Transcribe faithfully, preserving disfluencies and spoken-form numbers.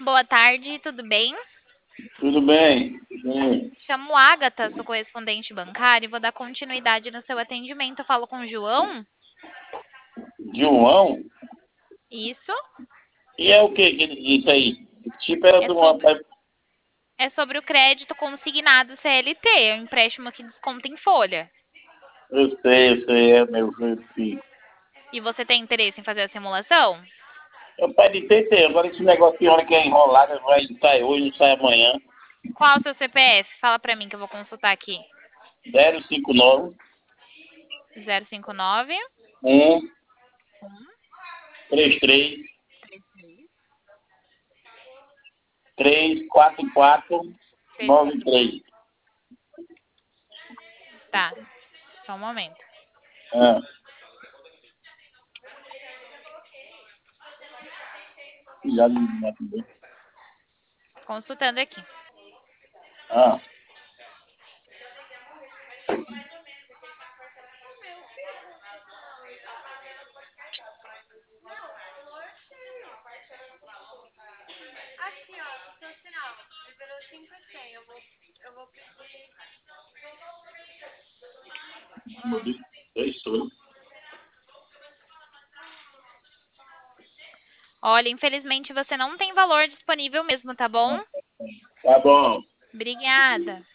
boa tarde, tudo bem? Tudo bem? Tudo bem. Chamo Agatha, sou correspondente bancária e vou dar continuidade no seu atendimento. Eu falo com o João? João? Isso? E é o que que ele disse aí? Tipo, era É do sobre, rapaz. é sobre o crédito consignado C L T, é um empréstimo que desconta em folha. Eu sei, eu sei, é meu filho. E você tem interesse em fazer a simulação? Eu pai de T T, agora esse negócio de hora que é enrolado, vai sair hoje, não sai amanhã. Qual o seu C P F? Fala pra mim que eu vou consultar aqui. zero cinco nove zero cinco nove um um três três três três três quatro quatro três nove quatro quatro. três. Tá, só um momento. Ah, já me atendeu. Consultando aqui. Ah, Aqui, ó, seu sinal. Liberou cinco e cem. Eu vou, eu vou pedir. meu Deus, é isso. Olha, infelizmente você não tem valor disponível mesmo, tá bom? Tá bom. Obrigada.